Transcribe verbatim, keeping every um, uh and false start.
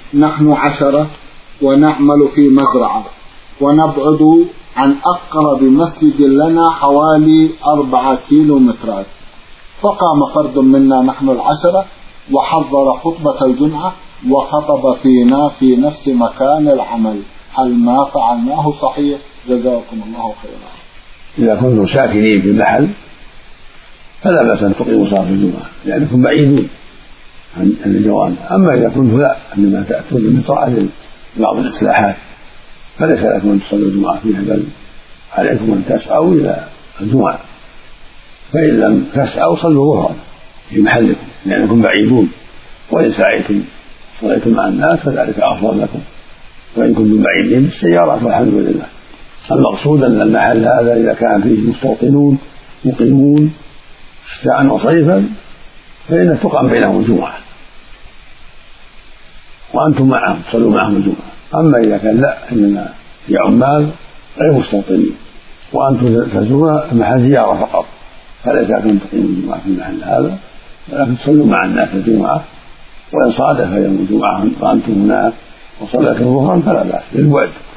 نحن عشرة ونعمل في مزرعة ونبعد عن أقرب مسجد لنا حوالي أربعة كيلو مترات، فقام فرد منا نحن العشرة وحضر خطبة الجمعة وخطب فينا في نفس مكان العمل، هل ما فعلناه صحيح؟ جزاكم الله خيرا. إذا كنتم ساكنين في المحل فلا بأس أن تقيموا صلاة الجمعة لأنكم بعيدون عن الجوامع. أما إذا كنتم لا إنما تأتون بطاعة بعض الإصلاحات فليس لكم أن تصلوا الجمعة فيها، بل عليكم أن تسعوا إلى الجمعة، فإن لم تسعوا صلوا ظهرا في محلكم لأنكم بعيدون، وإن سعيتم صليتم مع الناس فذلك أفضل لكم، وإن كنتم بعيدين بالسيارات والحمد لله. المقصود أن المحل هذا إذا كان فيه مستوطنون مقيمون شتاء وصيفا فإن تقام بينهم الجمعة وأنتم معهم تصلوا معهم الجمعة. أما إذا كان لا إنما في عمال غير مستوطنين وأنتم تزورون المحل زيارة فقط فليس لكم تقيموا الجمعة في المحل هذا، ولكن تصلوا مع الناس الجمعة، وإن صادف يوم الجمعة وأنتم هناك وصليتم ظهرا فلا بأس للبعد.